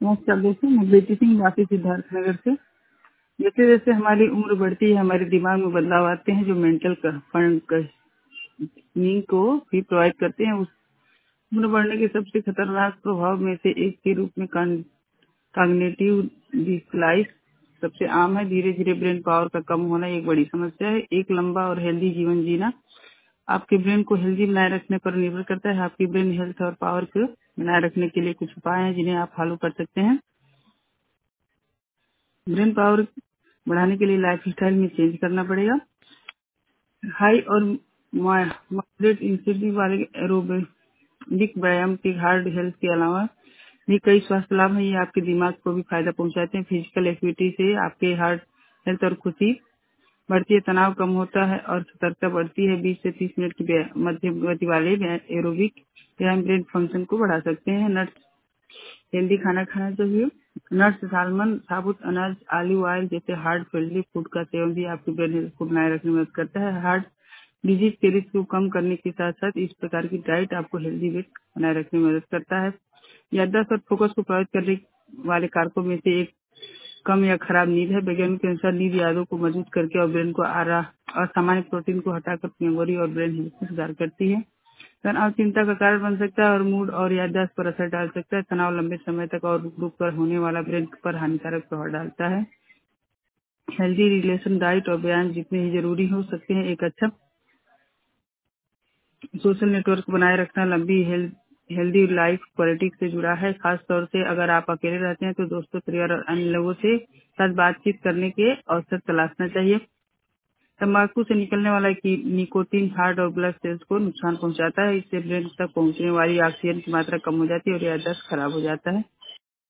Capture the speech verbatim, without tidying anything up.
नमस्कार दोस्तों, मैं बेटी सिंह वासी सिद्धार्थ नगर से। जैसे जैसे हमारी उम्र बढ़ती है हमारे दिमाग में बदलाव आते हैं जो मेंटल फंड नींद को भी प्रोवाइड करते हैं। उस उम्र बढ़ने के सबसे खतरनाक प्रभाव में से एक के रूप में कॉग्निटिव डिक्लाइन सबसे आम है। धीरे धीरे ब्रेन पावर का कम होना एक बड़ी समस्या है। एक लंबा और हेल्दी जीवन जीना आपके ब्रेन को हेल्दी बनाए रखने पर निर्भर करता है। आपकी ब्रेन हेल्थ और पावर को बनाए रखने के लिए कुछ उपाय हैं जिन्हें आप फॉलो कर सकते हैं। ब्रेन पावर बढ़ाने के लिए लाइफ स्टाइल में चेंज करना पड़ेगा। हाई और मॉडरेट इंटेंसिटी वाले एरोबिक व्यायाम के हार्ड हेल्थ के अलावा भी कई स्वास्थ्य लाभ हैं। ये आपके दिमाग को भी फायदा पहुंचाते हैं। फिजिकल एक्टिविटी से आपके हार्ट हेल्थ और खुशी बढ़ती है, तनाव कम होता है और सतर्कता बढ़ती है। बीस से तीस मिनट की व्या- मध्यम गति वाले एरोबिक व्यायाम ब्रेन फंक्शन को बढ़ा सकते हैं। नट्स हेल्दी खाना खाना चाहिए। नट्स, सालमन, साबुत अनाज, ऑलिव ऑयल जैसे हार्ट फ्रेंडली फूड का सेवन भी आपकी ब्रेन हेल्थ को बनाए रखने में मदद करता है। हार्ट डिजीज के रिस्क को कम करने के साथ साथ इस प्रकार की डाइट आपको हेल्दी वेट बनाए रखने में मदद करता है। याददाश्त और फोकस को प्रभावित करने वाले कारकों में से एक कम या खराब नींद है। वैज्ञानिक के अनुसार नींद यादों को मजबूत करके और ब्रेन को आरा और सामान्य प्रोटीन को हटाकर मेमोरी और ब्रेन हेल्थ में सुधार करती है। तनाव चिंता का कारण बन सकता है और मूड और याददाश्त पर असर डाल सकता है। तनाव लंबे समय तक और रुक रुक कर होने वाला ब्रेन पर हानिकारक प्रभाव डालता है। हेल्दी रिलेशन, डाइट और व्यायाम जितने ही जरूरी हो सकते हैं। एक अच्छा सोशल नेटवर्क बनाए रखना लंबी हेल्थ हेल्दी लाइफ क्वालिटी से जुड़ा है। खास तौर से अगर आप अकेले रहते हैं तो दोस्तों, परिवार और अन्य लोगों से साथ बातचीत करने के अवसर तलाशना चाहिए। तंबाकू से निकलने वाला की निकोटीन हार्ट और ब्लड सेल्स को नुकसान पहुंचाता है। इससे ब्रेन तक पहुंचने वाली ऑक्सीजन की मात्रा कम हो जाती है और याददाश्त खराब हो जाता है।